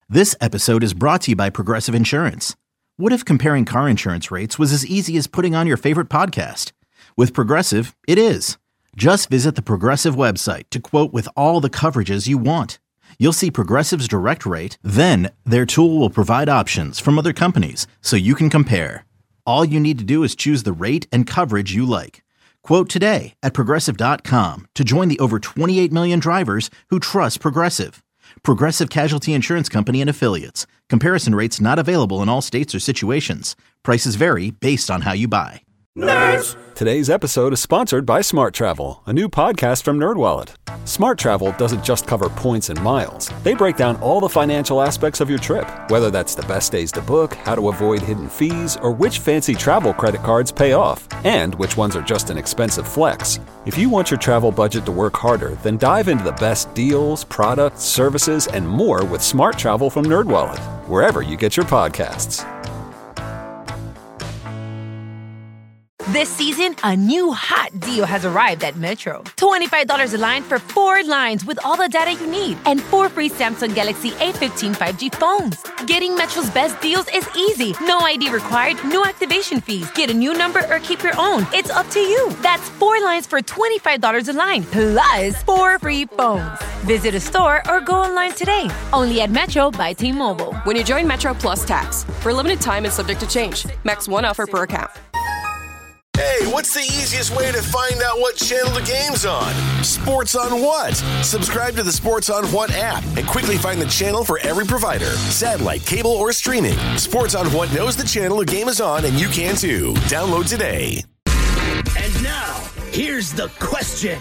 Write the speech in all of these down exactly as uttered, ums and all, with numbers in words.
This episode is brought to you by Progressive Insurance. What if comparing car insurance rates was as easy as putting on your favorite podcast? With Progressive, it is. Just visit the Progressive website to quote with all the coverages you want. You'll see Progressive's direct rate, then their tool will provide options from other companies so you can compare. All you need to do is choose the rate and coverage you like. Quote today at progressive dot com to join the over twenty-eight million drivers who trust Progressive. Progressive Casualty Insurance Company and Affiliates. Comparison rates not available in all states or situations. Prices vary based on how you buy. Nerds! Today's episode is sponsored by Smart Travel, a new podcast from NerdWallet. Smart Travel doesn't just cover points and miles. They break down all the financial aspects of your trip, whether that's the best days to book, how to avoid hidden fees, or which fancy travel credit cards pay off, and which ones are just an expensive flex. If you want your travel budget to work harder, then dive into the best deals, products, services, and more with Smart Travel from NerdWallet, wherever you get your podcasts. This season, a new hot deal has arrived at Metro. twenty-five dollars a line for four lines with all the data you need and four free Samsung Galaxy A fifteen five G phones. Getting Metro's best deals is easy. No I D required, no activation fees. Get a new number or keep your own. It's up to you. That's four lines for twenty-five dollars a line, plus four free phones. Visit a store or go online today. Only at Metro by T-Mobile. When you join Metro Plus Tax. For a limited time and subject to change. Max one offer per account. Hey, what's the easiest way to find out what channel the game's on? Sports on What? Subscribe to the Sports on What app and quickly find the channel for every provider. Satellite, cable, or streaming. Sports on What knows the channel the game is on, and you can too. Download today. And now, here's the question.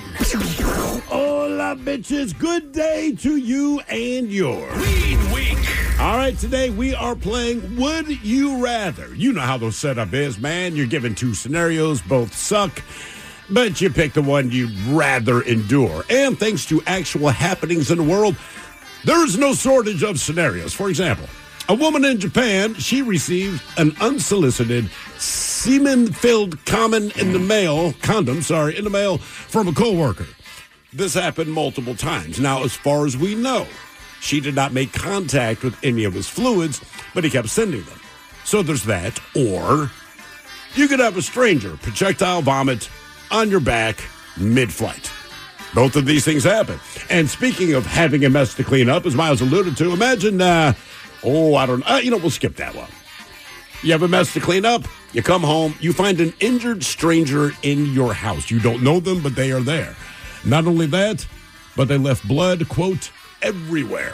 Hola, bitches. Good day to you and yours. Weed Week. All right, today we are playing Would You Rather. You know how the setup is, man. You're given two scenarios, both suck, but you pick the one you'd rather endure. And thanks to actual happenings in the world, there's no shortage of scenarios. For example, a woman in Japan, she received an unsolicited semen-filled condom in the mail, condom, sorry, in the mail from a coworker. This happened multiple times. Now, as far as we know, she did not make contact with any of his fluids, but he kept sending them. So there's that. Or you could have a stranger projectile vomit on your back mid-flight. Both of these things happen. And speaking of having a mess to clean up, as Miles alluded to, imagine, uh, oh, I don't know, uh, you know, we'll skip that one. You have a mess to clean up, you come home, you find an injured stranger in your house. You don't know them, but they are there. Not only that, but they left blood, quote, everywhere.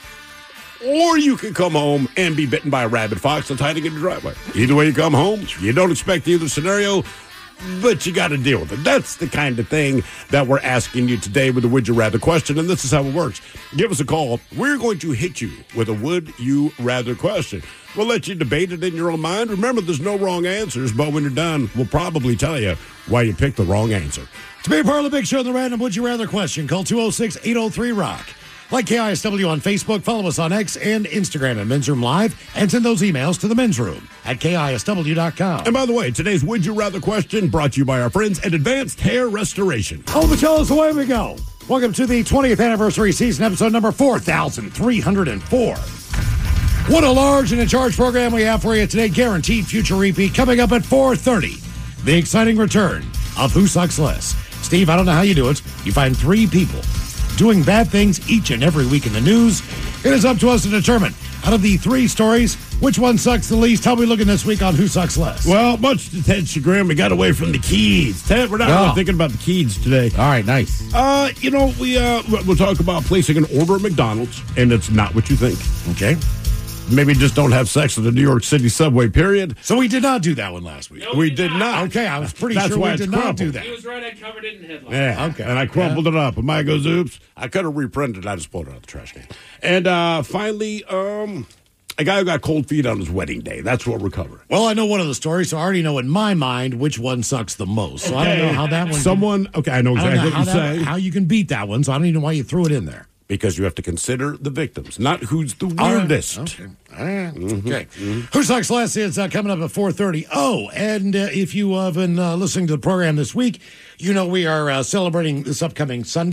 Or you can come home and be bitten by a rabid fox that's hiding in your driveway. Either way you come home, you don't expect either scenario, but you got to deal with it. That's the kind of thing that we're asking you today with the Would You Rather question, and this is how it works. Give us a call. We're going to hit you with a Would You Rather question. We'll let you debate it in your own mind. Remember, there's no wrong answers, but when you're done, we'll probably tell you why you picked the wrong answer. To be a part of the big show, the random Would You Rather question, call two oh six, eight oh three, rock. Like K I S W on Facebook, follow us on X and Instagram at Men's Room Live, and send those emails to the Men's Room at K I S W dot com. And by the way, today's Would You Rather question brought to you by our friends at Advanced Hair Restoration. Oh, but tell us away we go. Welcome to the twentieth anniversary season, episode number four thousand three hundred four. What a large and in charge program we have for you today. Guaranteed future repeat coming up at four thirty. The exciting return of Who Sucks Less. Steve, I don't know how you do it. You find three people doing bad things each and every week in the news. It is up to us to determine, out of the three stories, which one sucks the least. How are we looking this week on Who Sucks Less? Well, much to Ted's chagrin, we got away from the Keeds. Ted, we're not Oh. really thinking about the Keeds today. All right, nice. Uh, you know, we, uh, we'll talk about placing an order at McDonald's, and it's not what you think. Okay. Maybe just don't have sex with the New York City subway, period. So we did not do that one last week. No, we we did did not. not. Okay, I was pretty That's sure why we it's did not crumpled. do that. He was right, I covered it in headlines. Yeah, Okay. And I crumpled it up. And Mike goes, oops. I could have reprinted it. I just pulled it out of the trash can. And uh, finally, um, a guy who got cold feet on his wedding day. That's what we're covering. Well, I know one of the stories, so I already know in my mind which one sucks the most. So I don't know how that one. Someone, okay, I know I don't exactly know what how, you that, say. how you can beat that one, so I don't even know why you threw it in there. Because you have to consider the victims, not who's the All right. weirdest. Okay. All right. Mm-hmm. Okay. Mm-hmm. Who Sucks Less is uh, coming up at four thirty. Oh, and uh, if you have been uh, listening to the program this week, you know we are uh, celebrating this upcoming Sunday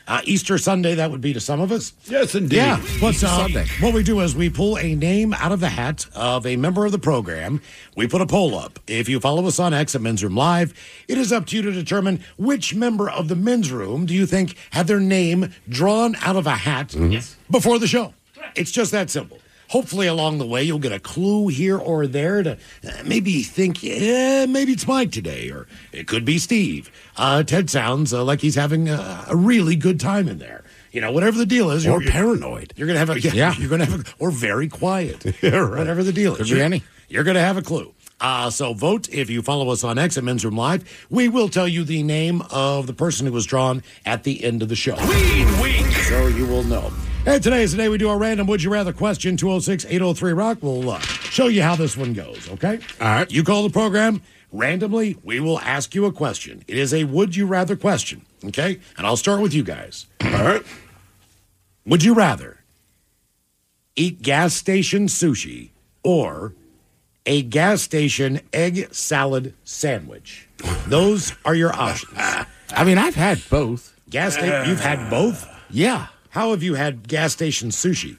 Uh, Easter Sunday, that would be to some of us. Yes, indeed. Yeah. But Easter uh, Sunday. what we do is we pull a name out of the hat of a member of the program. We put a poll up. If you follow us on X at Men's Room Live, it is up to you to determine which member of the men's room do you think had their name drawn out of a hat Yes. before the show. It's just that simple. Hopefully, along the way, you'll get a clue here or there to uh, maybe think, yeah, maybe it's Mike today, or it could be Steve. Uh, Ted sounds uh, like he's having a, a really good time in there. You know, whatever the deal is. Or you're, paranoid. You're going to have a, yeah, Yeah. you're going to have a, or very quiet. Yeah, right. Whatever the deal is. Could be You're- any. You're going to have a clue. Uh, so vote if you follow us on X at Men's Room Live. We will tell you the name of the person who was drawn at the end of the show. Weed Week. So you will know. And today is the day we do our random Would You Rather question. two oh six, eight oh three, rock. We'll uh, show you how this one goes, okay? All right. You call the program. Randomly, we will ask you a question. It is a Would You Rather question, okay? And I'll start with you guys. All right. Would you rather eat gas station sushi or a gas station egg salad sandwich? Those are your options. I mean, I've had both. Gas station, you've had both? Yeah. How have you had gas station sushi?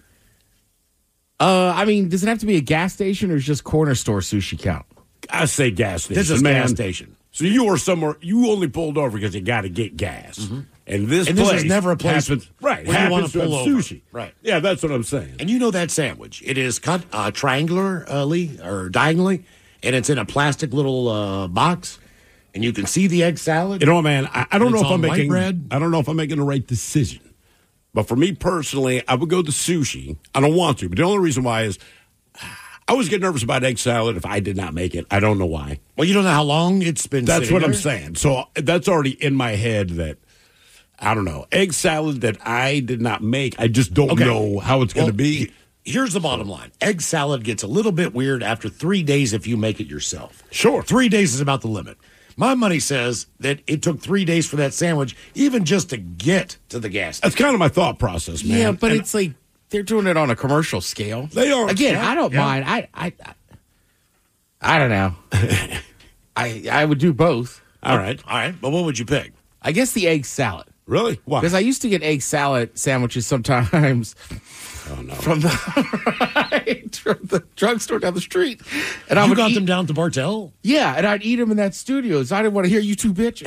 Uh, I mean, does it have to be a gas station or is just corner store sushi count? I say gas station. This is man. gas station. So you were somewhere, you only pulled over because you got to get gas. And this And this place is never a place happens, right, where you wanna happens to pull have over. sushi. Right. Yeah, that's what I'm saying. And you know that sandwich. It is cut uh, triangularly or diagonally, and it's in a plastic little uh, box, and you can see the egg salad. You know, man, I, I don't And know it's if I'm on white making bread. I don't know if I'm making the right decision. But for me personally, I would go the sushi. I don't want to, but the only reason why is I always get nervous about egg salad if I did not make it. I don't know why. Well, you don't know how long it's been That's sitting what I'm there? saying. So that's already in my head that I don't know. Egg salad that I did not make, I just don't Okay. know how it's going Well, to be. he- Here's the bottom line. Egg salad gets a little bit weird after three days if you make it yourself. Sure. Three days is about the limit. My money says that it took three days for that sandwich, even just to get to the gas station. That's kind of my thought process, man. Yeah, but And it's like they're doing it on a commercial scale. They are. Again, Yeah, I don't yeah. mind. I, I, I, I don't know. I, I would do both. all right. All right, but what would you pick? I guess the egg salad. Really? Why? Because I used to get egg salad sandwiches sometimes oh, no. from the from the drugstore down the street, and I You would got eat, them down to Bartell? yeah, and I'd eat them in that studio. So I didn't want to hear you two bitches.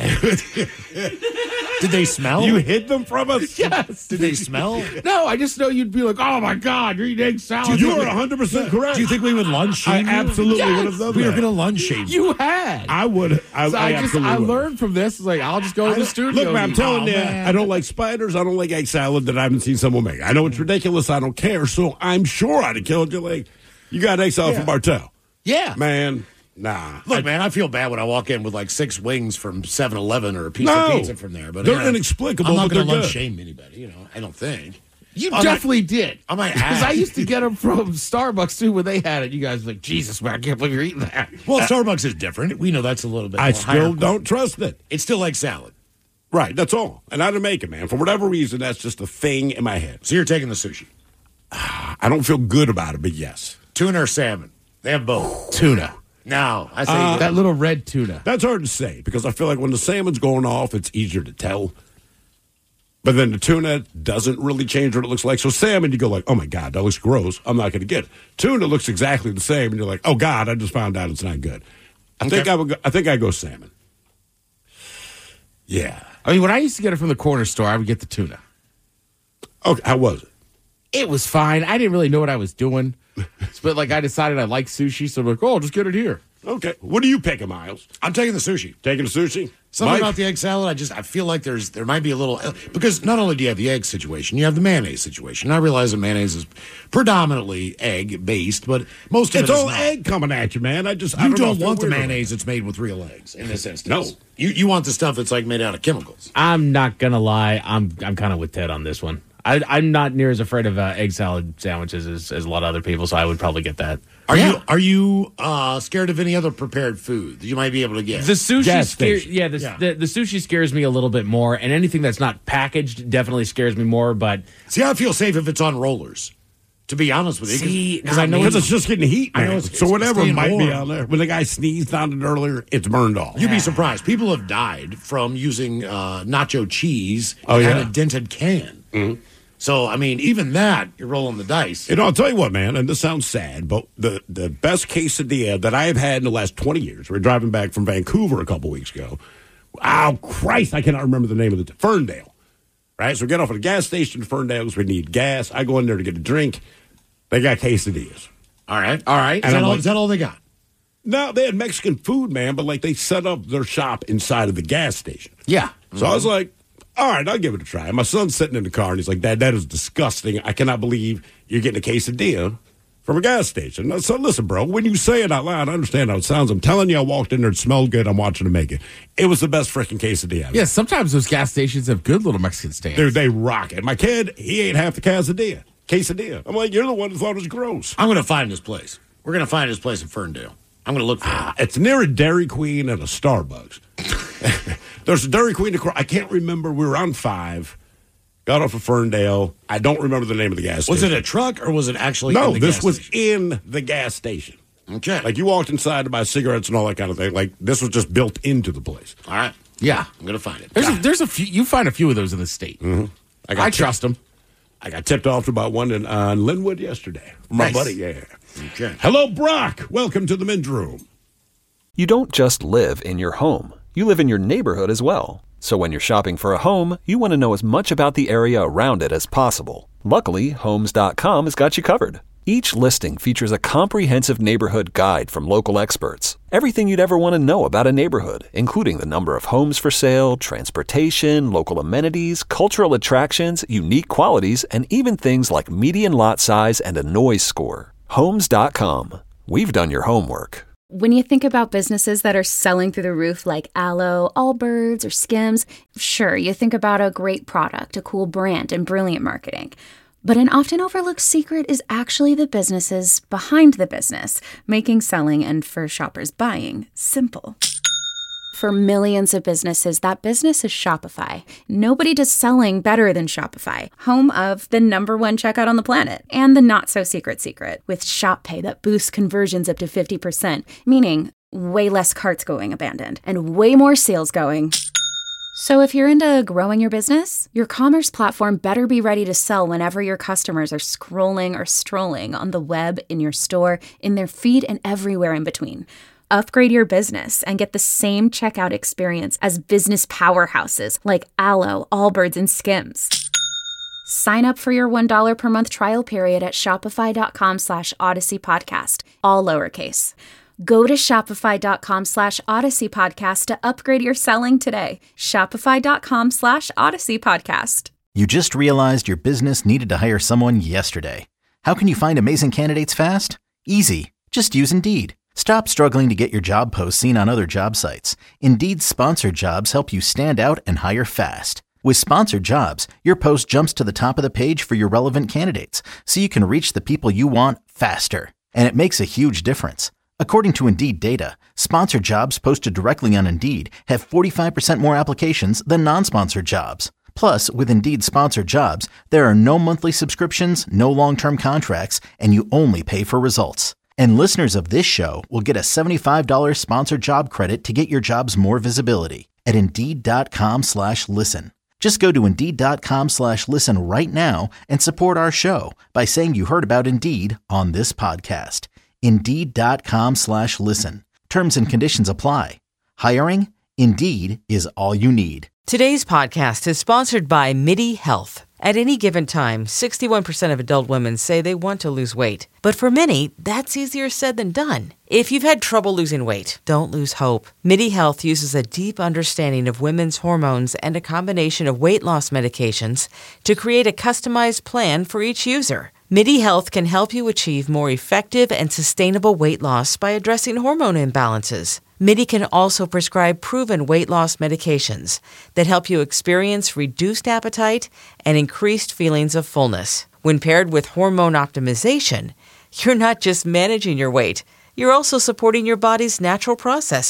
Did they smell? You hid them from us? Yes. Did they smell? No, I just know you'd be like, "Oh my God, you're eating egg salad." You are one hundred percent correct. Do you think we would lunch I shame you? absolutely Yes. would have done We were that. going to lunch shame you. You had. I would. I, So I, I, just absolutely I would. learned from this. It's like I'll just go to the studio. Look, man, I'm and- telling Oh, you, man. I don't like spiders. I don't like egg salad that I haven't seen someone make. I know it's ridiculous. I don't care. So I'm sure I'd have killed you. Like, you got egg salad Yeah. from Bartell. Yeah. Man, nah. Look, man, I feel bad when I walk in with like six wings from seven eleven or a piece No. of pizza from there. But They're yeah, inexplicable, I'm not but going to they're lunch good. shame anybody. You know, I don't think. You I might- definitely did. I might Because I have. used to get them from Starbucks too when they had it. You guys were like, Jesus, man, I can't believe you're eating that. Well, Starbucks is different. We know that's a little bit. I more higher still quality. don't trust it. It's still like salad. Right, that's all. And I didn't make it, man. For whatever reason, that's just a thing in my head. So you're taking the sushi, I don't feel good about it, but yes. tuna or salmon. They have both. Tuna. Now I say Uh, That little red tuna. That's hard to say because I feel like when the salmon's going off, it's easier to tell. But then the tuna doesn't really change what it looks like. So salmon, you go like, oh my God, that looks gross. I'm not going to get it. Tuna looks exactly the same, and you're like, oh God, I just found out it's not good. I think Okay. I would. Go, I think I go salmon. Yeah. I mean, when I used to get it from the corner store, I would get the tuna. Okay. How was it? It was fine. I didn't really know what I was doing. But like I decided I like sushi, so I'm like, oh, I'll just get it here. Okay. What are you picking, Miles? I'm taking the sushi. Taking the sushi? Something Mike? about the egg salad, I just I feel like there's there might be a little because not only do you have the egg situation, you have the mayonnaise situation. I realize that mayonnaise is predominantly egg based, but most of It's it is all not. egg coming at you, man. I just I You don't, know, don't I feel want the weird about mayonnaise that's made with real eggs in this instance. No. you you want the stuff that's like made out of chemicals. I'm not gonna lie. I'm I'm kind of with Ted on this one. I, I'm not near as afraid of uh, egg salad sandwiches as, as a lot of other people, so I would probably get that. Are you are you uh, scared of any other prepared food that you might be able to get? The sushi, Gas scare, station. yeah, the, Yeah. The, the sushi scares me a little bit more, and anything that's not packaged definitely scares me more. But See, I feel safe if it's on rollers. To be honest with you, See, because I know Because it's, it's just getting heat, I know man. it's- So it's whatever staying might be warm. on there. When the guy sneezed on it earlier, it's burned off. You'd be surprised. People have died from using uh, nacho cheese Oh, and yeah. a dented can. Mm-hmm. So, I mean, even that, you're rolling the dice. And I'll tell you what, man, and this sounds sad, but the, the best quesadilla that I have had in the last twenty years, we were driving back from Vancouver a couple weeks ago. Oh, Christ, I cannot remember the name of the Ferndale. Right? So we get off at a gas station in Ferndale because we need gas. I go in there to get a drink. They got quesadillas. All right, all right. Is And that I'm all, like- is that all they got? No, they had Mexican food, man, but like they set up their shop inside of the gas station. Yeah. So I was like, all right, I'll give it a try. My son's sitting in the car, and he's like, Dad, that is disgusting. I cannot believe you're getting a quesadilla from a gas station. I said, listen, bro, when you say it out loud, I understand how it sounds. I'm telling you, I walked in there, it smelled good. I'm watching them make it. It was the best freaking quesadilla. Yeah, sometimes those gas stations have good little Mexican stands. Dude, they rock it. My kid, he ate half the quesadilla. Quesadilla. I'm like, you're the one who thought it was gross. I'm going to find this place. We're going to find this place in Ferndale. I'm going to look for Ah, it. it's near a Dairy Queen and a Starbucks. There's a Dairy Queen across. I can't remember. We were on five. Got off of Ferndale. I don't remember the name of the gas station. Was it a truck or was it actually No, in the this gas was station? in the gas station. Okay. Like you walked inside to buy cigarettes and all that kind of thing. Like this was just built into the place. All right. Yeah. I'm going to find it. There's a, there's a few. You find a few of those in the state. Mm-hmm. I, got I tipped- trust them. I got tipped off to about one in uh, Linwood yesterday. My Nice. buddy, yeah. Okay. Hello, Brock. Welcome to the men's room. You don't just live in your home, you live in your neighborhood as well. So when you're shopping for a home, you want to know as much about the area around it as possible. Luckily, Homes dot com has got you covered. Each listing features a comprehensive neighborhood guide from local experts. Everything you'd ever want to know about a neighborhood, including the number of homes for sale, transportation, local amenities, cultural attractions, unique qualities, and even things like median lot size and a noise score. Homes dot com. We've done your homework. When you think about businesses that are selling through the roof like Aloe, Allbirds, or Skims, sure, you think about a great product, a cool brand, and brilliant marketing. But an often overlooked secret is actually the businesses behind the business, making selling and for shoppers buying simple. For millions of businesses, that business is Shopify. Nobody does selling better than Shopify, home of the number one checkout on the planet, and the not-so-secret secret, with Shop Pay that boosts conversions up to fifty percent, meaning way less carts going abandoned, and way more sales going. So if you're into growing your business, your commerce platform better be ready to sell whenever your customers are scrolling or strolling on the web, in your store, in their feed, and everywhere in between. Upgrade your business and get the same checkout experience as business powerhouses like Aloe, Allbirds, and Skims. Sign up for your one dollar per month trial period at shopify.com slash Odyssey Podcast, all lowercase. Go to shopify.com slash Odyssey Podcast to upgrade your selling today. Shopify.com slash Odyssey Podcast. You just realized your business needed to hire someone yesterday. How can you find amazing candidates fast? Easy. Just use Indeed. Stop struggling to get your job posts seen on other job sites. Indeed's sponsored jobs help you stand out and hire fast. With sponsored jobs, your post jumps to the top of the page for your relevant candidates, so you can reach the people you want faster. And it makes a huge difference. According to Indeed data, sponsored jobs posted directly on Indeed have forty-five percent more applications than non-sponsored jobs. Plus, with Indeed sponsored jobs, there are no monthly subscriptions, no long-term contracts, and you only pay for results. And listeners of this show will get a seventy-five dollars sponsored job credit to get your jobs more visibility at Indeed.com slash listen. Just go to Indeed.com slash listen right now and support our show by saying you heard about Indeed on this podcast. Indeed.com slash listen. Terms and conditions apply. Hiring? Indeed is all you need. Today's podcast is sponsored by MIDI Health. At any given time, sixty-one percent of adult women say they want to lose weight. But for many, that's easier said than done. If you've had trouble losing weight, don't lose hope. MIDI Health uses a deep understanding of women's hormones and a combination of weight loss medications to create a customized plan for each user. MIDI Health can help you achieve more effective and sustainable weight loss by addressing hormone imbalances. MIDI can also prescribe proven weight loss medications that help you experience reduced appetite and increased feelings of fullness. When paired with hormone optimization, you're not just managing your weight, you're also supporting your body's natural processes.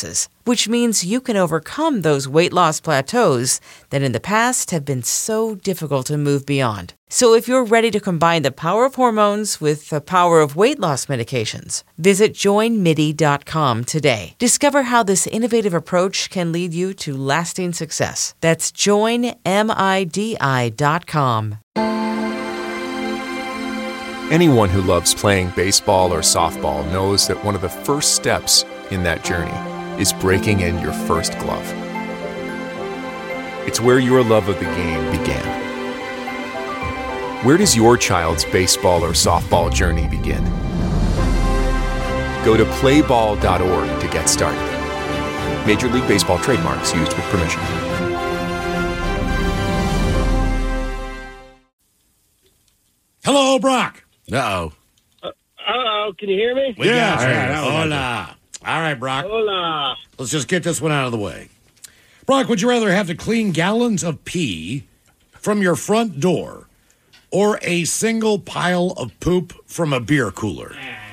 which means you can overcome those weight loss plateaus that in the past have been so difficult to move beyond. So if you're ready to combine the power of hormones with the power of weight loss medications, visit join midi dot com today. Discover how this innovative approach can lead you to lasting success. That's join midi dot com. Anyone who loves playing baseball or softball knows that one of the first steps in that journey is breaking in your first glove. It's where your love of the game began. Where does your child's baseball or softball journey begin? Go to play ball dot org to get started. Major League Baseball trademarks used with permission. Hello, Brock. Uh-oh. Uh oh, can you hear me? We Yeah, got you. all right, all right. Hola. All right, Brock. Hola. Let's just get this one out of the way. Brock, would you rather have to clean gallons of pee from your front door or a single pile of poop from a beer cooler?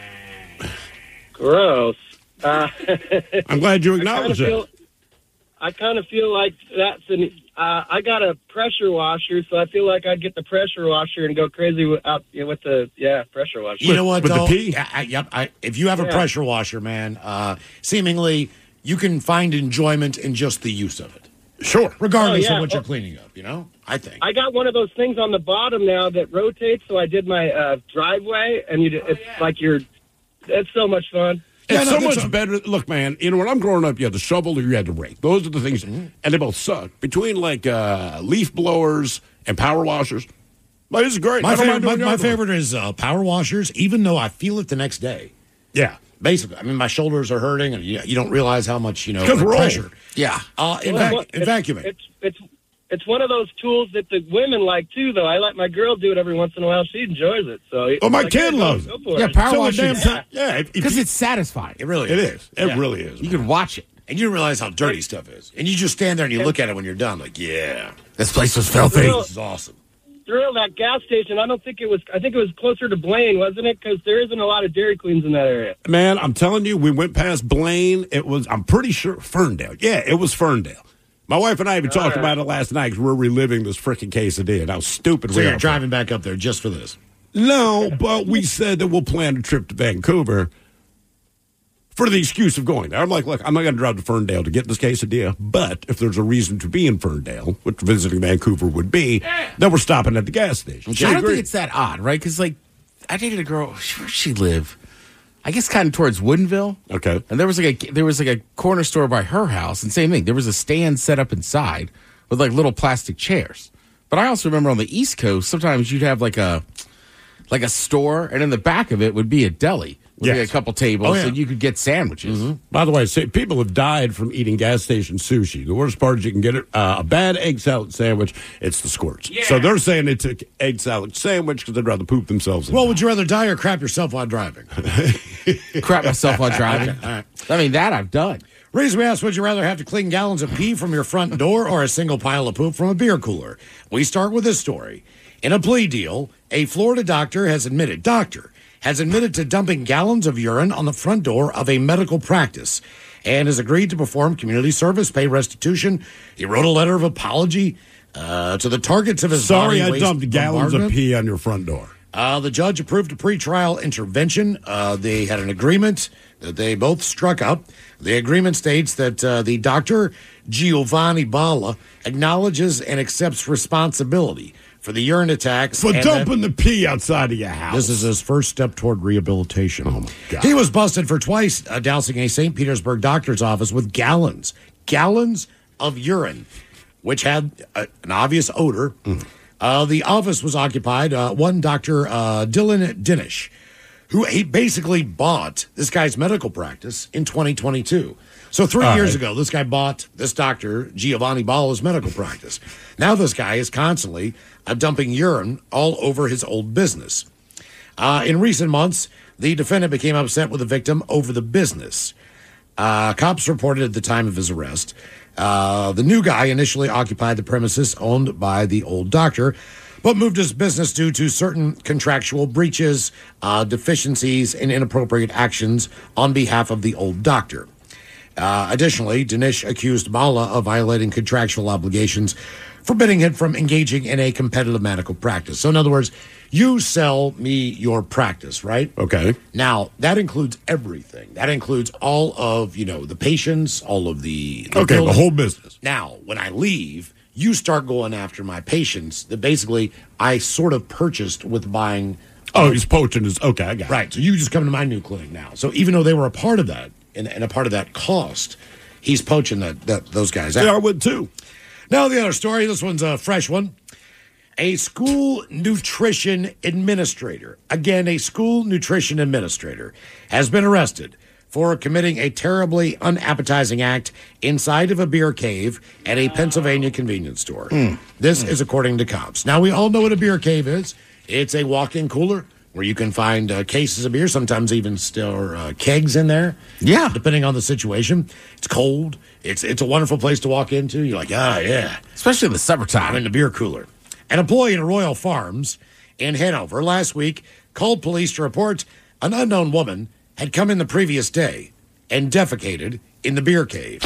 Gross. Uh, I'm glad you acknowledged I it. feel, I kind of feel like that's an. Uh, I got a pressure washer, so I feel like I'd get the pressure washer and go crazy with, out, with the yeah pressure washer. You know what, with the though? pee? I, I, yep, I, if you have a Yeah. pressure washer, man, uh, seemingly you can find enjoyment in just the use of it. Sure. Regardless Oh, yeah. of what you're cleaning up, you know? I think. I got one of those things on the bottom now that rotates, so I did my uh, driveway, and you, d- it's like you're. It's so much fun. It's Yeah, no, so that's much a- better. Look, man, you know, when I'm growing up, you had the shovel or you had the rake. Those are the things, and they both suck. Between, like, uh, leaf blowers and power washers, well, this is great. My I don't favorite, mind my, doing the my other one. favorite is uh, power washers, even though I feel it the next day. Yeah. Basically, I mean, my shoulders are hurting, and you, you don't realize how much, you know, 'Cause we're old. pressure. Yeah. Uh, in, Well, vac- what- in it's- vacuuming. It's it's it's one of those tools that the women like too, though. I let my girl do it every once in a while. She enjoys it. So Oh, my like, kid yeah, loves go, it. go for Yeah, it. power So wash damn is- time. Yeah. if- if Because you- it's satisfying. It really It is. is. It Yeah. really is. You can watch it. And you don't realize how dirty stuff is. And you just stand there and you look at it when you're done, like, yeah, This place was filthy. Well, this is awesome. Through that gas station, I don't think it was. I think it was closer to Blaine, wasn't it? Because there isn't a lot of Dairy Queens in that area. Man, I'm telling you, we went past Blaine. It was, I'm pretty sure, Ferndale. Yeah, it was Ferndale. My wife and I even talked right. about it last night because we're reliving this freaking quesadilla and how stupid So we you're are. driving back up there just for this. No, but we said that we'll plan a trip to Vancouver for the excuse of going there. I'm like, look, I'm not going to drive to Ferndale to get this quesadilla, but if there's a reason to be in Ferndale, which visiting Vancouver would be, then we're stopping at the gas station. She I don't agreed. think it's that odd, right? Because, like, I dated a girl. Where'd she live? I guess kind of towards Woodinville. Okay. And there was like a there was like a corner store by her house, and same thing. There was a stand set up inside with like little plastic chairs. But I also remember on the East Coast, sometimes you'd have like a like a store, and in the back of it would be a deli with Yes. like a couple tables, Oh, yeah. and you could get sandwiches. By the way, say, people have died from eating gas station sushi. The worst part is you can get it, uh, a bad egg salad sandwich. It's the squirts. So they're saying they took egg salad sandwich because they'd rather poop themselves. Well, would you rather die or crap yourself while driving? Crap myself while driving. Okay, all right. I mean, that I've done. Reason we asked, would you rather have to clean gallons of pee from your front door or a single pile of poop from a beer cooler? We start with this story. In a plea deal, a Florida doctor has admitted, doctor, has admitted to dumping gallons of urine on the front door of a medical practice and has agreed to perform community service, pay restitution. He wrote a letter of apology uh, to the targets of his Sorry, body I waste dumped gallons of bombardment. pee on your front door. Uh, the judge approved a pretrial intervention. Uh, they had an agreement that they both struck up. The agreement states that uh, the doctor, Giovanni Balla, acknowledges and accepts responsibility for the urine attacks. For and dumping that the pee outside of your house. This is his first step toward rehabilitation. Oh, my God. He was busted for twice uh, dousing a Saint Petersburg doctor's office with gallons, gallons of urine, which had uh, an obvious odor. Mm. Uh, the office was occupied. Uh, one Doctor uh, Dylan Dinish, who he basically bought this guy's medical practice in twenty twenty-two. So three All years right. ago, this guy bought this doctor, Giovanni Balla's medical practice. Now this guy is constantly uh, dumping urine all over his old business. Uh, in recent months, the defendant became upset with the victim over the business. Uh, cops reported at the time of his arrest. Uh, the new guy initially occupied the premises owned by the old doctor, but moved his business due to certain contractual breaches, uh, deficiencies, and inappropriate actions on behalf of the old doctor. Uh, additionally, Dinesh accused Mala of violating contractual obligations, forbidding him from engaging in a competitive medical practice. So, in other words, you sell me your practice, right? Okay. Now, that includes everything. That includes all of, you know, the patients, all of the... the okay, building. the whole business. Now, when I leave, you start going after my patients that basically I sort of purchased with buying... Oh, he's poaching his... Okay, I got it. Right, so you just come to my new clinic now. So even though they were a part of that, and, and a part of that cost, he's poaching that, that those guys out. Yeah, I would too. Now, the other story, this one's a fresh one. A school nutrition administrator, again, a school nutrition administrator, has been arrested for committing a terribly unappetizing act inside of a beer cave at a Pennsylvania convenience store. Mm. This mm. is according to cops. Now, we all know what a beer cave is. It's a walk-in cooler where you can find uh, cases of beer, sometimes even still uh, kegs in there. Yeah. Depending on the situation. It's cold. It's it's a wonderful place to walk into. You're like, ah, yeah. Especially in the summertime. I'm in the beer cooler. An employee at Royal Farms in Hanover last week called police to report an unknown woman had come in the previous day and defecated in the beer cave.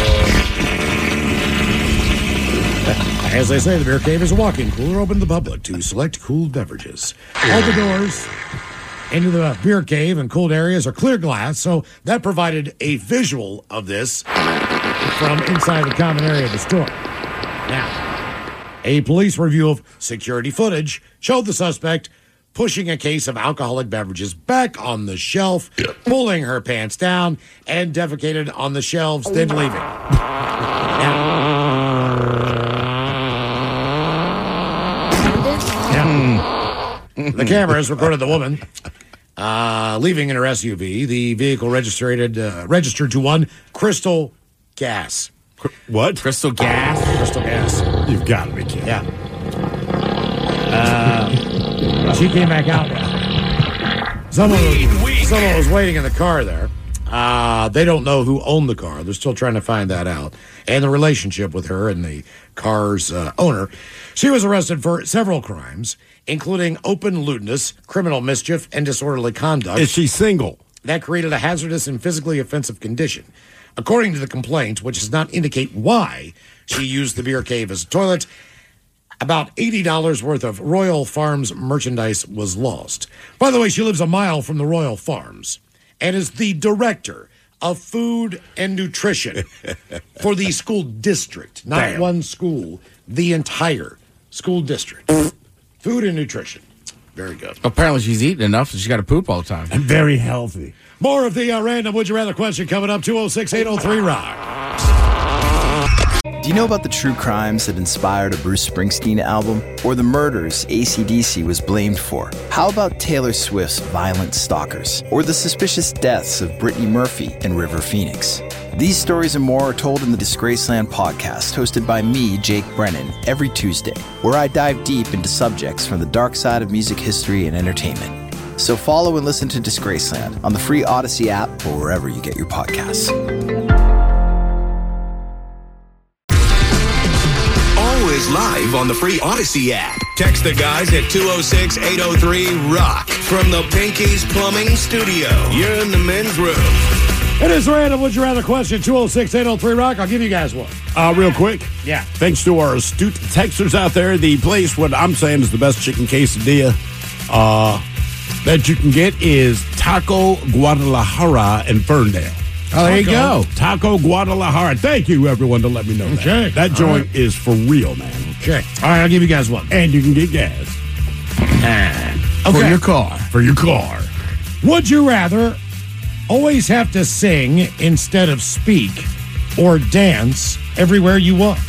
As they say, the beer cave is a walk-in cooler open to the public to select cooled beverages. All the doors into the beer cave and cooled areas are clear glass, so that provided a visual of this from inside the common area of the store. Now, a police review of security footage showed the suspect pushing a case of alcoholic beverages back on the shelf, pulling her pants down, and defecated on the shelves, then leaving. Now, the cameras recorded the woman uh, leaving in her S U V. The vehicle registered uh, registered to one Crystal Gas. What? Crystal Gas? Crystal Gas. You've got to be kidding. Yeah. Uh, she came back out. Someone was, someone was waiting in the car there. Uh, they don't know who owned the car. They're still trying to find that out. And the relationship with her and the car's uh, owner. She was arrested for several crimes, including open lewdness, criminal mischief, and disorderly conduct. Is she single? That created a hazardous and physically offensive condition. According to the complaint, which does not indicate why she used the beer cave as a toilet, about eighty dollars worth of Royal Farms merchandise was lost. By the way, she lives a mile from the Royal Farms and is the director of food and nutrition for the school district. Not Damn. one school, the entire school district. Food and nutrition. Very good. Apparently she's eating enough, so she got to poop all the time. And very healthy. More of the uh, random Would You Rather question coming up, two oh six, eight oh three, rock. Do you know about the true crimes that inspired a Bruce Springsteen album? Or the murders A C D C was blamed for? How about Taylor Swift's Violent Stalkers? Or the suspicious deaths of Brittany Murphy and River Phoenix? These stories and more are told in the Disgraceland podcast, hosted by me, Jake Brennan, every Tuesday, where I dive deep into subjects from the dark side of music history and entertainment. So follow and listen to Disgraceland on the free Odyssey app or wherever you get your podcasts. Always live on the free Odyssey app. Text the guys at two oh six, eight oh three, rock from the Pinky's Plumbing Studio. You're in the men's room. It is random Would You Rather question, two oh six, eight oh three, rock. I'll give you guys one. Uh, real quick. Yeah. Thanks to our astute texters out there, the place, what I'm saying is the best chicken quesadilla uh, that you can get is Taco Guadalajara in Ferndale. Oh, there you go. Taco Guadalajara. Thank you, everyone, to let me know Okay. that. That joint right. is for real, man. Okay. All right, I'll give you guys one. And you can get gas. Okay. For your car. For your car. Would you rather always have to sing instead of speak or dance everywhere you walk?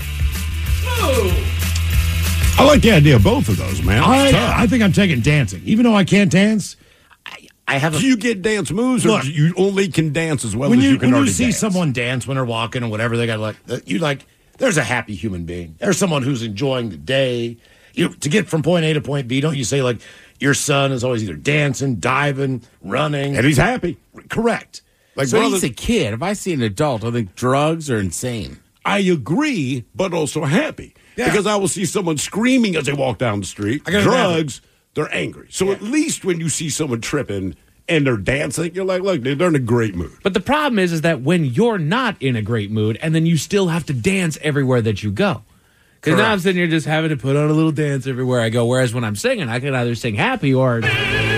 I like the idea of both of those, man. I, I think I'm taking dancing. Even though I can't dance, I, I have a... Do you get dance moves, or Look, you only can dance as well when as you, you can when you already see dance? someone dance when they're walking or whatever, they got like, you like, there's a happy human being. There's someone who's enjoying the day. You To get from point A to point B, don't you say like, your son is always either dancing, diving, running. And he's happy. Correct. Like, so brother, he's a kid. If I see an adult, I think drugs are insane. I agree, but also happy. Yeah. Because I will see someone screaming as they walk down the street. I gotta Drugs, they're angry. So yeah. At least when you see someone tripping and they're dancing, you're like, look, dude, they're in a great mood. But the problem is, is that when you're not in a great mood, and then you still have to dance everywhere that you go. Because now I'm sitting here just having to put on a little dance everywhere I go. Whereas when I'm singing, I can either sing happy or... If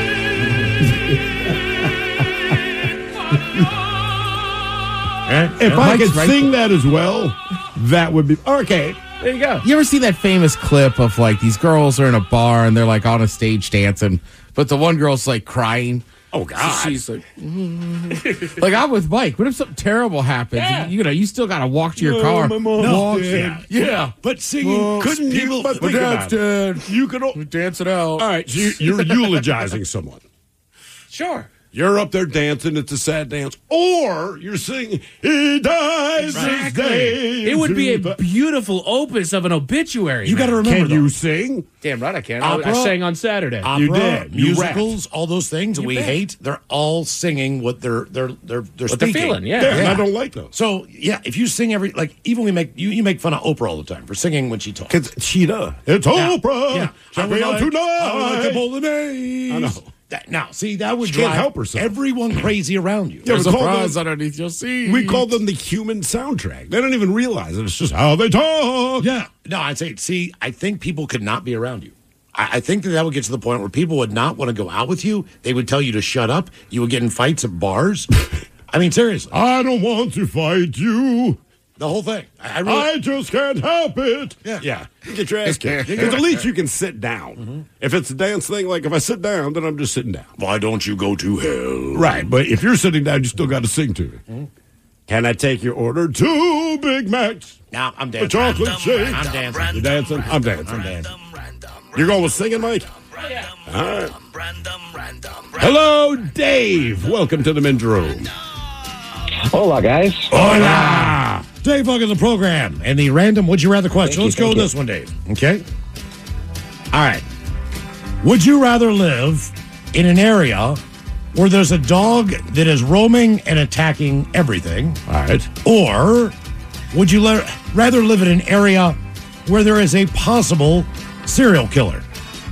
I Mike's could right sing there. that as well, that would be... Okay. There you go. You ever see that famous clip of like these girls are in a bar and they're like on a stage dancing, but the one girl's like crying? Oh, God. So she's like, mm. like I'm with Mike. What if something terrible happens? Yeah. You know, you still got to walk to your No, car. my mom Walk did. yeah. yeah. But singing... Well, couldn't people, you but but think Dad's about it. dead. You could... We dance it out. All right, so you- you're eulogizing someone. Sure. You're up there dancing. It's a sad dance. Or you're singing, he dies this day. It would be a into the-" beautiful opus of an obituary. You got to man. remember, Can though, you sing? Damn right I can. I, I Opera? sang on Saturday. opera, You did. You musicals, all those things that You we bet. hate, they're all singing what they're they're they're they're What they're speaking. feeling, yeah. Yeah, and I don't like those. So yeah, if you sing every like even we make you you make fun of Oprah all the time for singing when she talks. Because she does. It's Yeah. Oprah. Yeah. Champion I would like- tonight. I would like a bolognese. I know. That, now, see, that would She can't drive help herself. everyone crazy around you. Yeah, There's we a call prize them- underneath your seat. We call them the human soundtrack. They don't even realize it. It's just how they talk. Yeah. No, I'd say, see, I think people could not be around you. I, I think that that would get to the point where people would not want to go out with you. They would tell you to shut up. You would get in fights at bars. I mean, seriously. I don't want to fight you. The whole thing. I, I I really. just can't help it. Yeah. Yeah. You get your ass kicked. Because at least you can sit down. If it's a dance thing, like if I sit down, then I'm just sitting down. Why don't you go to hell? Right. But if you're sitting down, you still got to sing to me. Can I take your order? Two Big Macs. Now I'm A dancing. chocolate shake. I'm dancing. You dancing? I'm dancing. I'm dancing. You're going with singing, Mike? All right. Hello, Dave. Welcome to the men's room. Hola, guys. Hola. Dave, welcome to the program. And the random Would You Rather question. Thank Let's you, go with thank this one, Dave. Okay? All right. Would you rather live in an area where there's a dog that is roaming and attacking everything? All right. Or would you le- rather live in an area where there is a possible serial killer?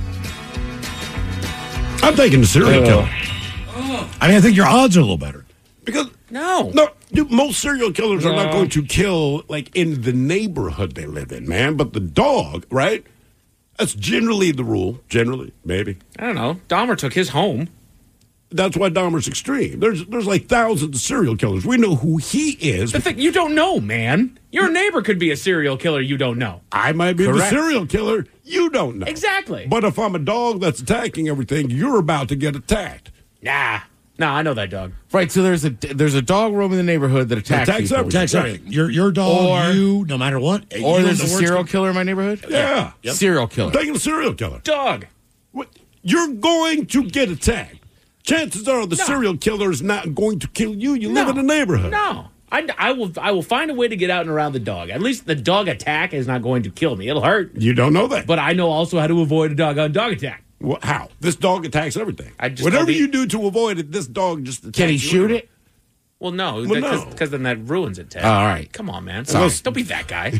I'm taking the serial Uh, killer. I mean, I think your odds are a little better. Because No. no, dude, most serial killers are not No. going to kill like in the neighborhood they live in, man. But the dog, right? That's generally the rule. Generally, maybe. I don't know. Dahmer took his home. That's why Dahmer's extreme. There's there's like thousands of serial killers. We know who he is. The thing, you don't know, man. Your neighbor could be a serial killer you don't know. I might be Correct. the serial killer. You don't know. Exactly. But if I'm a dog that's attacking everything, you're about to get attacked. Nah. Nah, I know that dog. Right, so there's a there's a dog roaming the neighborhood that attacks, Attacks people. everything. Attacks everything. Your, your dog, Or- you, no matter what. Or you there's know a the words serial come- killer in my neighborhood. Yeah. Yep. Serial killer. I'm taking a serial killer. Dog. What? You're going to get attacked. Chances are the No. serial killer is not going to kill you. You live No. in a neighborhood. No. I, I will I will find a way to get out and around the dog. At least the dog attack is not going to kill me. It'll hurt. You don't know that. But I know also how to avoid a dog on dog attack. Well, how? This dog attacks everything. I just Whatever called you the- do to avoid it, this dog just attacks Can he you shoot anyway. it? Well, no, Well, because no. because then that ruins it, Ted. Oh, all right. Come on, man. Sorry. Don't be that guy.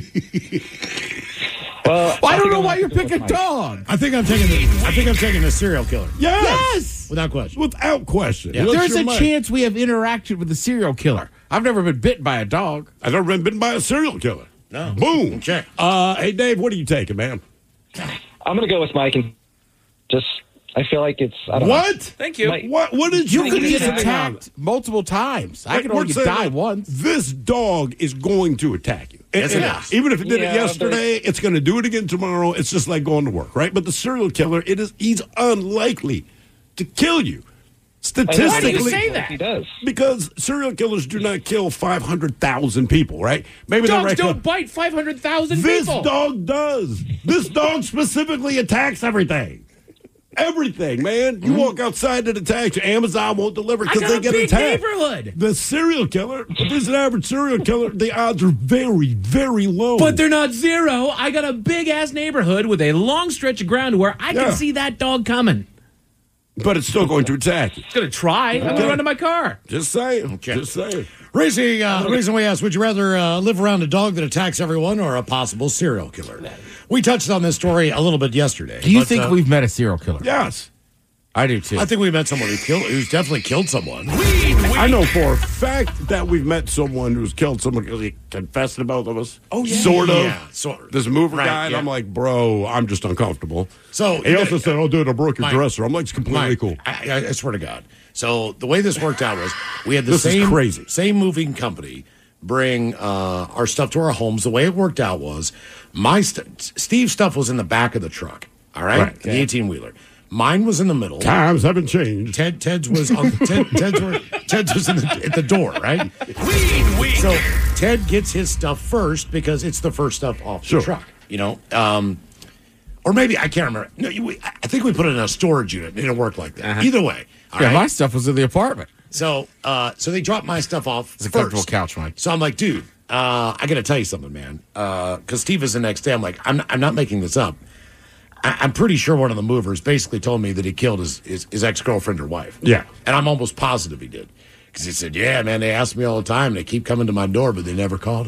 Well, I don't think know I'm why gonna you're go with picking Mike. dog. I think I'm taking the, I think I'm taking the serial killer. Yes. Yes. Without question. Without question. Yeah. What's There's your a mic? chance we have interacted with a serial killer. I've never been bitten by a dog. I've never been bitten by a serial killer. No. Boom. Okay. Uh, hey, Dave, what are you taking, man? I'm going to go with Mike and just, I feel like it's, I don't What? Thank you. Mike- What? What did You you could get get attacked multiple times. I Like, can we're only saying die that once. This dog is going to attack you. Yes, And- it and is. Even if it did Yeah, it yesterday, it's going to do it again tomorrow. It's just like going to work, right? But the serial killer, it is he's unlikely to kill you. Statistically, Why do you say that? He does. because serial killers do not kill five hundred thousand people, right? Maybe they're Dogs right don't bite five hundred thousand This people. dog does. This dog specifically attacks everything. Everything, man. You walk outside and attacks you. Amazon won't deliver I because got they a get big attacked. neighborhood. The serial killer, if there's an average serial killer, the odds are very, very low. But they're not zero. I got a big ass neyborhood with a long stretch of ground where I Yeah. can see that dog coming. But it's still going to attack you. It's gonna try. I'm gonna run to my car. Just saying. Just saying. Reese, uh, the reason we asked, would you rather uh, live around a dog that attacks everyone or a possible serial killer? We touched on this story a little bit yesterday. Do you but, think uh, we've met a serial killer? Yes. I do too. I think we met someone who killed, who's definitely killed someone. I know for a fact that we've met someone who's killed someone because he confessed to both of us. Oh, yeah. Sort of. Yeah, sort of. This mover Right, guy, and yeah. I'm like, bro, I'm just uncomfortable. So he also said, oh, dude, I broke your Mike, dresser. I'm like, it's completely Mike, cool. I, I, I swear to God. So the way this worked out was we had the This is same crazy. same moving company bring uh, our stuff to our homes. The way it worked out was my st- Steve's stuff was in the back of the truck. All right, Right, the eighteen wheeler. Mine was in the middle. Times haven't changed. Ted Ted's was on Ted, Ted's, were, Ted's was in the, at the door, right? Weed week. So Ted gets his stuff first because it's the first stuff off Sure. the truck. You know, um, or maybe I can't remember. No, you, I think we put it in a storage unit. It didn't work like that. Uh-huh. Either way, all yeah, right? my stuff was in the apartment. So, uh, so they dropped my stuff off. It's a first. comfortable couch, Mike. So I'm like, dude, uh, I got to tell you something, man. Because Steve is the next day. I'm like, I'm, I'm not making this up. I, I'm pretty sure one of the movers basically told me that he killed his, his, his ex girlfriend or wife. Yeah. And I'm almost positive he did. Because he said, yeah, man, they ask me all the time. They keep coming to my door, but they never caught him.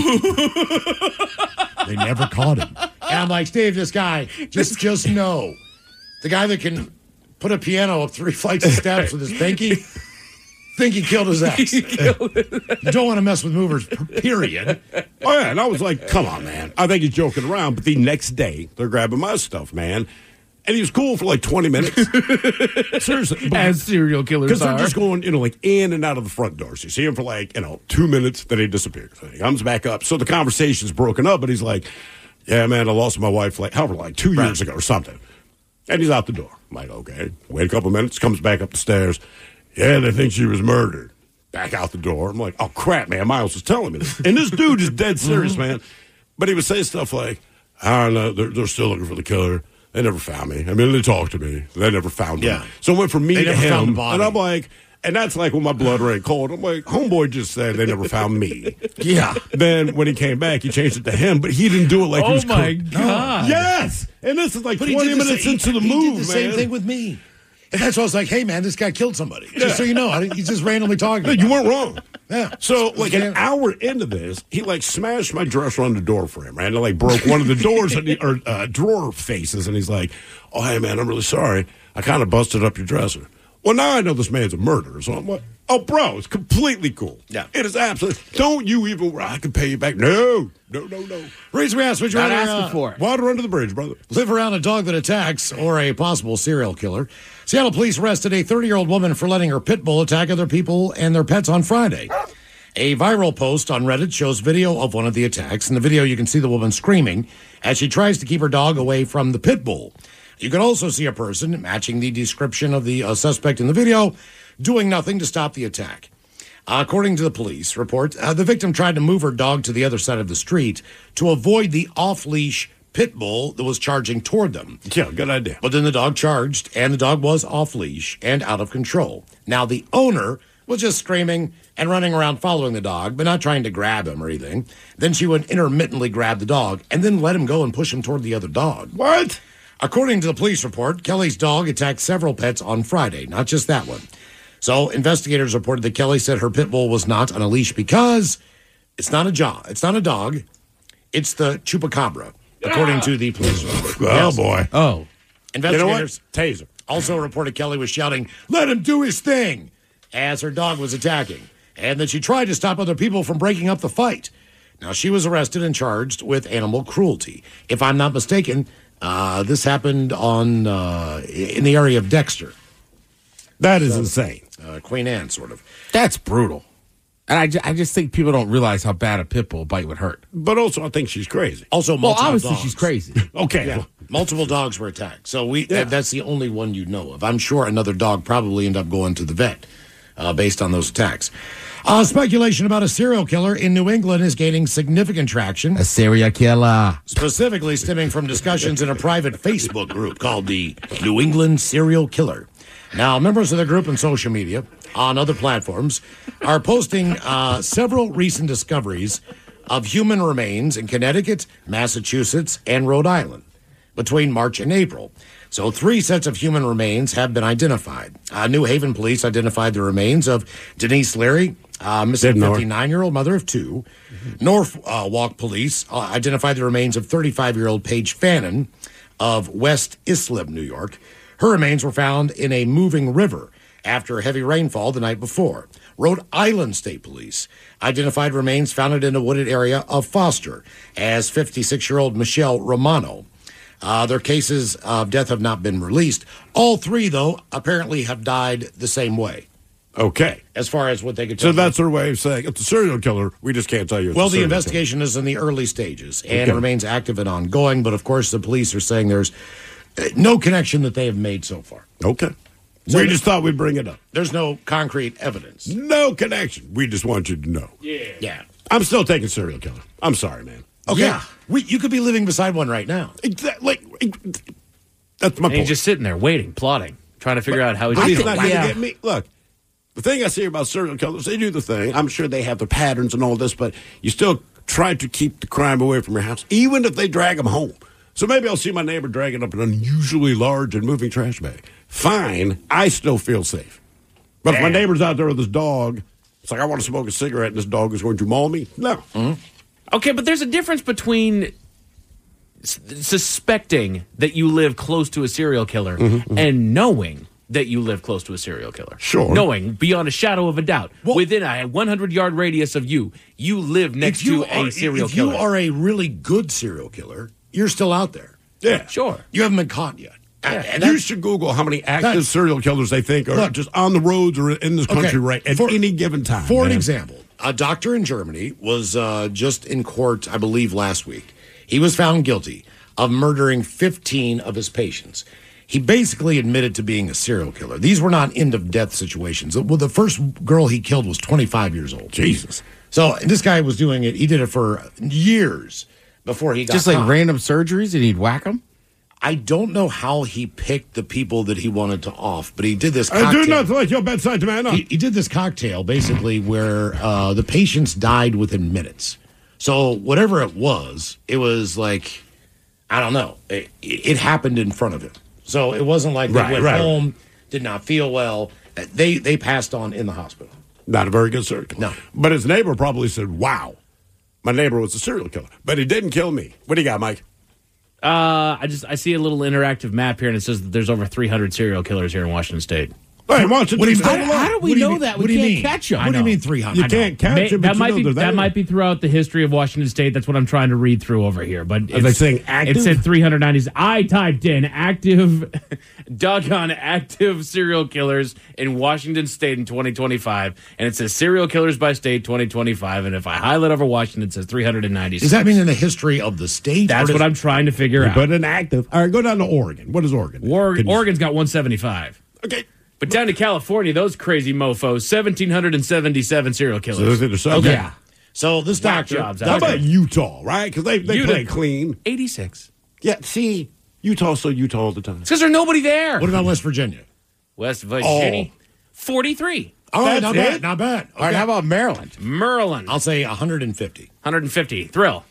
They never caught him. And I'm like, Steve, this guy, just just know, the guy that can put a piano up three flights of steps with his pinky, think he killed his ex. You don't want to mess with movers, period. Oh, yeah, and I was like, come on, man. I think he's joking around. But the next day, they're grabbing my stuff, man. And he was cool for like twenty minutes. Seriously. As serial killers Because they're are. just going, you know, like in and out of the front door. So you see him for like, you know, two minutes, then he disappears. Then he comes back up. So the conversation's broken up, but he's like, yeah, man, I lost my wife like, however, like two years ago or something. And he's out the door. I'm like, okay. Wait a couple minutes, comes back up the stairs. Yeah, they think she was murdered. Back out the door. I'm like, oh, crap, man. Miles was telling me this. And this dude is dead serious, man. But he would say stuff like, I don't know, they're, they're still looking for the killer. They never found me. I mean, they talked to me. They never found me. Yeah. So it went from me They to never found the him. body. And I'm like, and that's like when my blood ran cold. I'm like, homeboy just said they never found me. Yeah. Then when he came back, he changed it to him, but he didn't do it like he Oh was my cook- God. Yes. And this is like But he twenty did the minutes same- into the he move, did the man. same thing with me. And that's why I was like, hey, man, this guy killed somebody. Just so you know. I didn't- He's just randomly talking. No, you weren't wrong. Yeah. So, like Yeah. an hour into this, he like smashed my dresser on the door frame, right? And like broke one of the doors and the, or uh, drawer faces, and he's like, "Oh, hey man, I'm really sorry. I kind of busted up your dresser." Well, now I know this man's a murderer, so I'm like, "Oh, bro, it's completely cool. Yeah. it is absolutely. Don't you even? I can pay you back. No, no, no, no. Reason we asked, would you Not rather asking uh, for it. Water under the bridge, brother. live around a dog that attacks or a possible serial killer? Seattle police arrested a thirty-year-old woman for letting her pit bull attack other people and their pets on Friday. A viral post on Reddit shows video of one of the attacks. In the video, you can see the woman screaming as she tries to keep her dog away from the pit bull. You can also see a person, matching the description of the uh, suspect in the video, doing nothing to stop the attack. Uh, according to the police report, uh, the victim tried to move her dog to the other side of the street to avoid the off-leash pit bull that was charging toward them. Yeah, good idea. But then the dog charged, and the dog was off-leash and out of control. Now, the owner was just screaming and running around following the dog, but not trying to grab him or anything. Then she would intermittently grab the dog and then let him go and push him toward the other dog. What? According to the police report, Kelly's dog attacked several pets on Friday, not just that one. So investigators reported that Kelly said her pit bull was not on a leash because it's not a jaw, it's not a dog, it's the chupacabra, according to the police report. Oh Yes. boy. Oh. Investigators You know what? Taser. also reported Kelly was shouting, "Let him do his thing," as her dog was attacking, and that she tried to stop other people from breaking up the fight. Now, she was arrested and charged with animal cruelty. If I'm not mistaken, uh, this happened on uh, in the area of Dexter. That is insane. Uh, Queen Anne, sort of. That's brutal. And I, ju- I just think people don't realize how bad a pit bull bite would hurt. But also, I think she's crazy. Also, Well, multiple obviously dogs. she's crazy. Okay. Yeah. Multiple dogs were attacked. So we Yeah. that, that's the only one you know of. I'm sure another dog probably ended up going to the vet uh, based on those attacks. Uh, speculation about a serial killer in New England is gaining significant traction, A serial killer. specifically stemming from discussions in a private Facebook group called the New England Serial Killer. Now, members of the group on social media, on other platforms, are posting uh, several recent discoveries of human remains in Connecticut, Massachusetts, and Rhode Island between March and April. So three sets of human remains have been identified. Uh, New Haven police identified the remains of Denise Leary, uh, missing Didn't know her. fifty-nine-year-old mother of two. Norfolk police uh, identified the remains of thirty-five-year-old Paige Fannin of West Islip, New York. Her remains were found in a moving river after a heavy rainfall the night before. Rhode Island State Police identified remains found in a wooded area of Foster as fifty-six-year-old Michelle Romano. Uh, their cases of death have not been released. All three, though, apparently have died the same way. Okay. As far as what they could tell. So that's their way of saying it's a serial killer. We just can't tell you. It's Well, a the serial investigation is in the early stages and Okay. remains active and ongoing. But, of course, the police are saying there's uh, no connection that they have made so far. killer. Okay. So we there- just thought we'd bring it up. There's no concrete evidence. No connection. We just want you to know. Yeah. Yeah. I'm still taking serial killer. I'm sorry, man. Okay. Yeah. We, you could be living beside one right now. Exactly. That's my And he's point. just sitting there waiting, plotting, trying to figure out how he's But he's feeling. not going to get me. Look, the thing I see about serial killers, they do the thing. I'm sure they have their patterns and all this, but you still try to keep the crime away from your house, even if they drag them home. So maybe I'll see my neighbor dragging up an unusually large and moving trash bag. Fine, I still feel safe. But if my Damn. neighbor's out there with his dog, it's like I want to smoke a cigarette and this dog is going to maul me. No. Okay, but there's a difference between s- suspecting that you live close to a serial killer and knowing that you live close to a serial killer. Sure. Knowing beyond a shadow of a doubt, within a hundred-yard radius of you, you live next If you to are, a serial if killer. you are a really good serial killer, you're still out there. Yeah. Sure. You haven't been caught yet. And you that's- should Google how many active that's- serial killers they think are Look. just on the roads or in this country Okay, right at for- any given time. For an man. example, a doctor in Germany was uh, just in court, I believe, last week. He was found guilty of murdering fifteen of his patients. He basically admitted to being a serial killer. These were not end-of-death situations. Well, the first girl he killed was twenty-five years old. Jesus. So this guy was doing it. He did it for years before he got Just like caught. random surgeries and he'd whack them? I don't know how he picked the people that he wanted to off, but he did this I cocktail. do not let your bedside man up. He, he did this cocktail basically where uh, the patients died within minutes. So whatever it was, it was like, I don't know, it, it happened in front of him. So it wasn't like they Right, went right. home, did not feel well. They they passed on in the hospital. Not a very good serial killer. No. But his neighbor probably said, wow, my neighbor was a serial killer. But he didn't kill me. What do you got, Mike? Uh, I just I see a little interactive map here, and it says that there's over three hundred serial killers here in Washington State. Hey, Washington What do you State mean? alone. How do we What do you know mean? that? What We do you can't mean? catch them. What do you mean three hundred? You can't catch May- him, but that you might know be they're that there. might be throughout the history of Washington State. That's what I'm trying to read through over here. But Are they saying active? It said three hundred ninety. I typed in active, doggone active serial killers in Washington State in twenty twenty-five, and it says serial killers by state twenty twenty-five. And if I highlight over Washington, it says three hundred ninety. Does that mean in the history of the state? That's Or what does- I'm trying to figure out. But an active. All right, go down to Oregon. What is Oregon? Or- Can you- Oregon's got one seventy-five. Okay. But down to California, those crazy mofos, one thousand seven hundred seventy-seven serial killers. So those are the subject. Yeah. So this Whack doctor. jobs out How there. about Utah, right? Because they, they Utah. play clean. eighty-six. Yeah, see, Utah's so Utah all the time. It's because there's nobody there. What about West Virginia? West Virginia? forty-three. All right, That's not it? bad, not bad. All right, Okay. how about Maryland? Maryland. I'll say one hundred fifty. one hundred fifty. Thrill.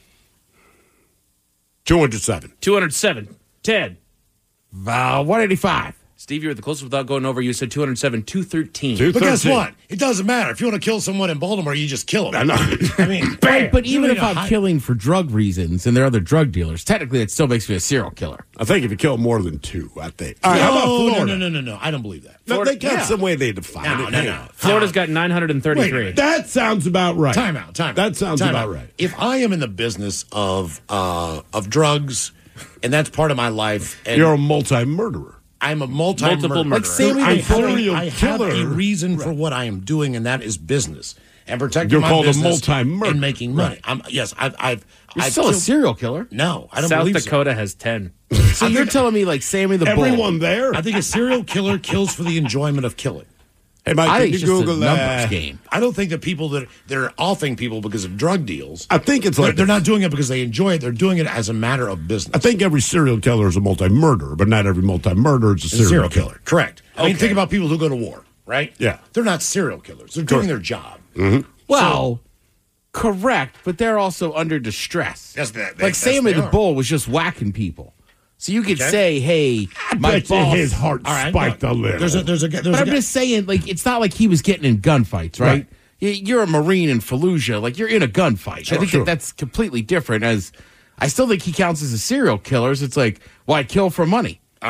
two hundred seven. two hundred seven. Ted. Uh, one eighty-five. Steve, you were the closest without going over. You said two hundred seven. two thirteen. Two- But guess thirteen. what? It doesn't matter. If you want to kill someone in Baltimore, you just kill them. I know. I mean, Right, but You even need if a I'm high- killing for drug reasons and there are other drug dealers, technically it still makes me a serial killer. I think if you kill more than two, I think. All right, how about No, Florida? no, no, no, no, no. I don't believe that. No, they got Yeah. some way they define No, it. no, Hang no. on. Florida's got nine hundred thirty-three. Wait, That sounds about right. Time out, time out. That sounds Time about out. right. If I am in the business of uh, of drugs, and that's part of my life, and You're a multi-murderer. I'm a multi Multiple murderer. Like, say we I, did have a, serial I have a killer. reason for what I am doing, and that is business and protecting You're my called a business multi-murderer. and making money. I'm, yes, I've I've You're I've still a killed- serial killer. No, I don't South believe Dakota has ten. So you're telling me like Sammy the Bull. Everyone there? so. I think a serial killer kills for the enjoyment of killing. Hey, Mike, I can think you it's just Google a numbers that? game. I don't think that people that that are offing people because of drug deals. I think it's They're, like they're not doing it because they enjoy it. They're doing it as a matter of business. I think every serial killer is a multi-murderer, but not every multi-murderer is a It's a serial, serial killer. killer. Correct. I mean, Okay. think about people who go to war, right? Yeah. They're not serial killers. They're doing their job. Well, correct, but they're also under distress. Yes, that- like that's- Sammy they the are. Bull was just whacking people. So you could Okay. say, hey, my Bet you boss. his heart All right, spiked look, a little. There's a there's a there's But a I'm guy- just saying, like, it's not like he was getting in gunfights, right? Right. Y- You're a Marine in Fallujah. Like, you're in a gunfight. Sure, I think sure. that that's completely different. As I still think he counts as a serial killer. So it's like, why kill for money? All right.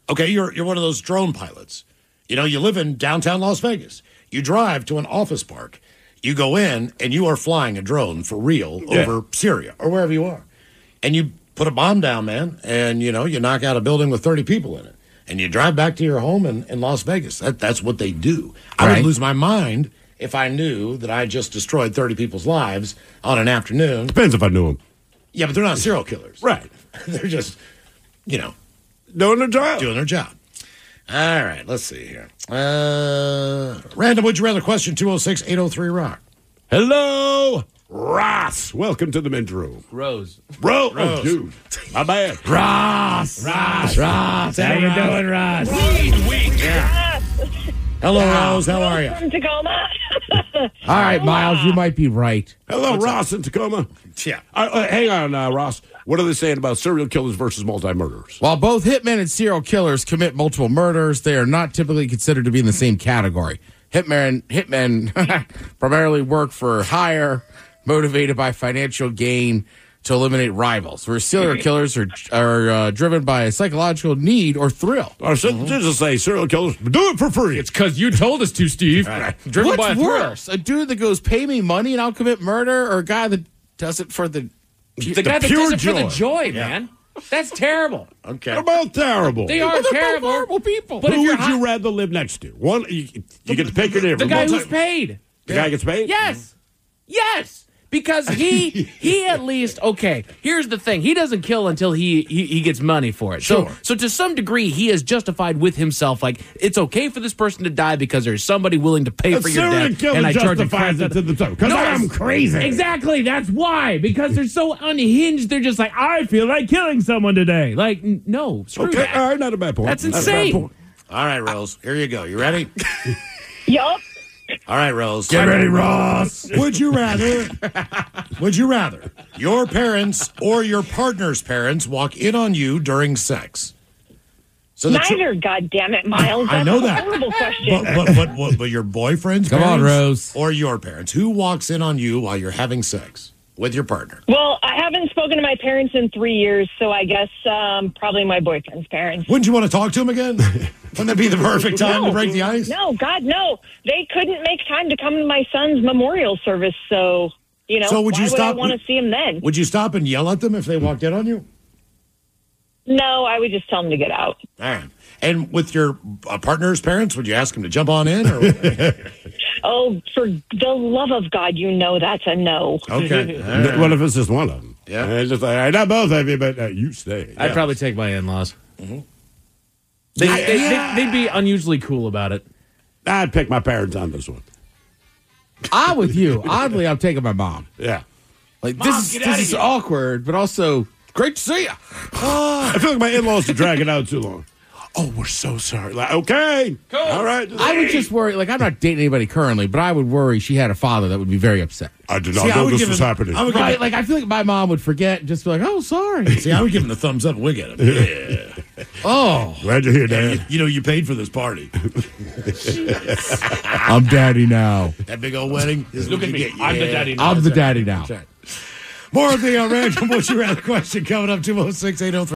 Okay, you're you're one of those drone pilots. You know, you live in downtown Las Vegas. You drive to an office park. You go in, and you are flying a drone for real Yeah. over Syria or wherever you are. And you put a bomb down, man, and, you know, you knock out a building with thirty people in it. And you drive back to your home in, in Las Vegas. That, that's what they do. I Right. would lose my mind if I knew that I just destroyed thirty people's lives on an afternoon. Depends if I knew them. Yeah, but they're not serial killers. Right. They're just, you know, doing their job. Doing their job. All right, let's see here. Uh, random Would You Rather question two oh six, eight oh three, rock. Hello, Ross. Welcome to the men's room. Rose. Bro, oh, Rose. dude. My bad. Ross. Ross. Ross. How you doing, Ross? Yeah. Hello, Rose. How are you? From Tacoma. All right, Miles, you might be right. Hello, Ross in Tacoma. Yeah. Uh, uh, hang on, uh, Ross. What are they saying about serial killers versus multi-murderers? While both hitmen and serial killers commit multiple murders, they are not typically considered to be in the same category. Hitmen, hitmen primarily work for hire, motivated by financial gain to eliminate rivals, whereas serial killers are are uh, driven by a psychological need or thrill. Or so, just say serial killers do it for free. It's because you told us to, Steve. Driven What's by a thrill. worse, a dude that goes, pay me money and I'll commit murder, or a guy that does it for the The, guy that pure does it for the joy. joy, man. That's terrible. Okay. They're both terrible. They are Well, they're both terrible. horrible people. But if Who you're would hot- you rather live next to? One, you, you get to pick your neighbor. the guy Multi- who's paid. The guy gets paid? Yes. Yes. Because he he at least okay. Here's the thing: he doesn't kill until he he, he gets money for it. So Sure. so to some degree, he is justified with himself. Like it's okay for this person to die because there's somebody willing to pay A for your serial death. killer And I charge you justifies that to themselves. Because I'm crazy. Exactly. That's why. Because they're so unhinged. They're just like, I feel like killing someone today. Like n- no, screw Okay, that. all right, not a bad point. That's Not a bad insane. point. All right, Rose. Here you go. You ready? Yup. All right, Rose. Get ready, Ross. Would you rather? Would you rather your parents or your partner's parents walk in on you during sex? So the tr- Neither, goddammit, Miles. I That's know a that. horrible question. But, but, but, but, but your boyfriend's Come on, parents Rose. or your parents? Who walks in on you while you're having sex with your partner? Well, I haven't spoken to my parents in three years, so I guess um, probably my boyfriend's parents. Wouldn't you want to talk to him again? Wouldn't that be the perfect time no, to break the ice? No, God, no. They couldn't make time to come to my son's memorial service, so, you know, So would why you would stop- I want to see him then? Would you stop and yell at them if they walked in on you? No, I would just tell him to get out. All right. And with your uh, partner's parents, would you ask them to jump on in? Or Oh, for the love of God, you know that's a no. okay. All right. What if it's just one of them? Yeah. And it's just like, all right, not both of you, but uh, you stay. I'd Yeah. probably take my in-laws. They, they, they, they'd be unusually cool about it. I'd pick my parents on this one. I'm with you. Oddly, I'm taking my mom. Yeah. Like Mom, this is get this outta is here. awkward, but also great to see you. I feel like my in-laws are dragging out too long. Oh, we're so sorry. Like, okay. Cool. All right. I would just worry. Like I'm not dating anybody currently, but I would worry she had a father that would be very upset. I did not See, I know would this give was him- happening. I would give Right? him- Like I feel like my mom would forget and just be like, "Oh, sorry." See, I would give him the thumbs up wig at him. Yeah. Oh, Glad you're here, Dad. You, you know, you paid for this party. I'm daddy now. That big old wedding. This is Look what at you me. get. I'm the Yeah. daddy now. I'm the daddy now. That's right. More of the uh, random Would You Rather question coming up two oh six, eight oh three.